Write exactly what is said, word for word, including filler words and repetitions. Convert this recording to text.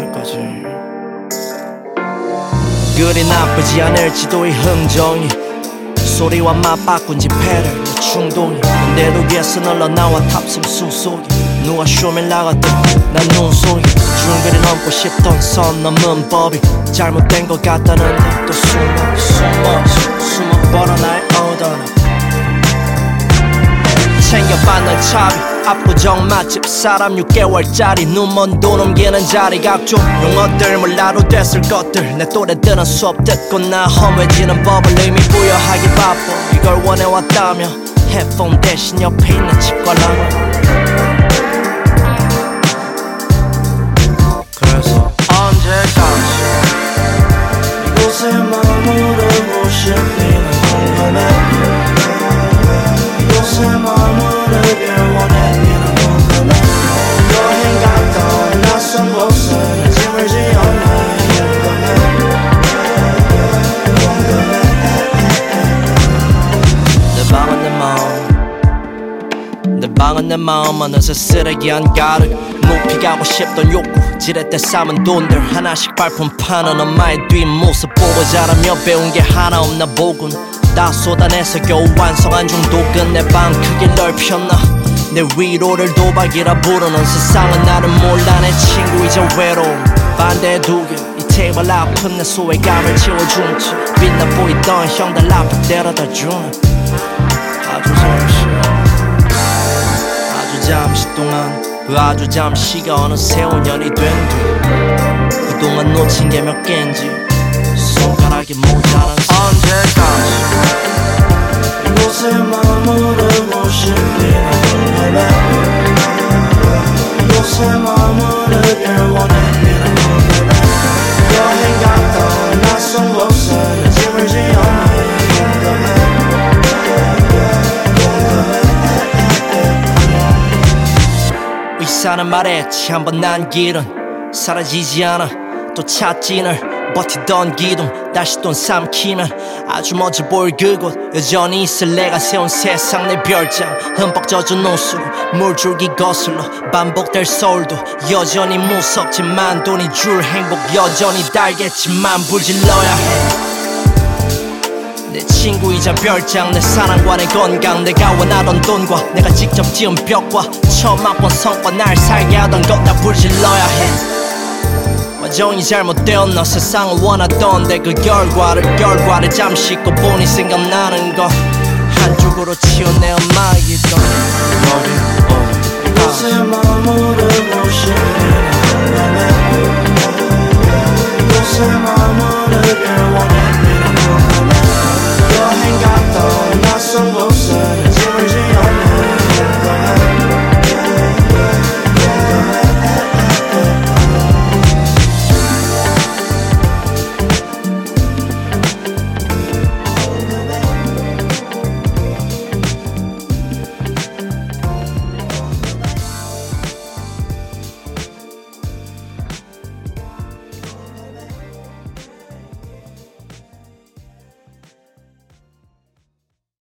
언제까지 그리 나쁘지 않을지도 이 흥정이 소리와 맞바꾼 지 패를 충동이 근데도 위에서 흘러나와 탑승 수속이 누가 쇼를 나갔든 난 눈속이 중거리 넘고 싶던 선 넘는 법이 잘못된 것 같다는데 또 숨어 숨어 숨어 버려 나의 오더는 챙겨받는 차비 압구정 맛집 사람 육 개월짜리 눈먼 돈 옮기는 자리 각종 용어들 몰라도 됐을 것들 내 또래들은 수업 듣고 나 험해지는 법을 의미 부여하기 바빠 이걸 원해왔다며 헤드폰 대신 옆에 있는 치과라고 그래서 언제까지 이곳에 머무르고 싶니 난 궁금해 이곳에 머무르길 원했니 난 궁금해 여행 갔다 온 낯선 곳에 짐을 지었네 궁금해 내 방은 내 마음 내 방은 내 마음 어느새 쓰레기 한 가득 높이 가고 싶던 욕구 지렛대 삼은 돈들 하나씩 발품 파는 엄마의 뒷모습 보고 자라며 배운 게 하나 없나 보군 다 쏟아내서 겨우 완성한 중독은 내 방 크게 넓혔나 내 위로를 도박이라 부르는 세상은 나를 몰라 내 친구이자 외로움 반대에 두개 이 테이블 앞은 내 소외감을 채워주는 척 빛나 보이던 형들 앞에 데려다주는 아주 잠시 아주 잠시 동안 그 아주 잠시가 어느새 오 년이 된 뒤 그동안 놓친 게 몇 개인지 손가락이 모자란 언제까지 이곳에 머무르고 싶니 난 궁금해 이곳에 머무르길 원했니 난 궁금해 여행 갔다 온 낯선 곳에 내 집을 지었니 궁금해 의사는 말했지 한번 난 길은 사라지지 않아 또 찾지 널 버티던 기둥 다시 돈 삼키면 아주 먼저 보일 그곳 여전히 있을 내가 세운 세상 내 별장 흠뻑 젖은 옷으로 물줄기 거슬러 반복될 서울도 여전히 무섭지만 돈이 줄 행복 여전히 달겠지만 불질러야 해 내 친구이자 별장 내 사랑과 내 건강 내가 원하던 돈과 내가 직접 지은 벽과 처음 맛본 성과 날 살게 하던 것 다 불질러야 해 과정이 잘못되었나 세상을 원하던데 그 결과를 결과를 잠시 잊고 보니 생각나는 건 한 줄으로 치운 내 엄마이던 어디 어디 이곳에 머무르고 싶니 난 궁금해 이곳에 머무르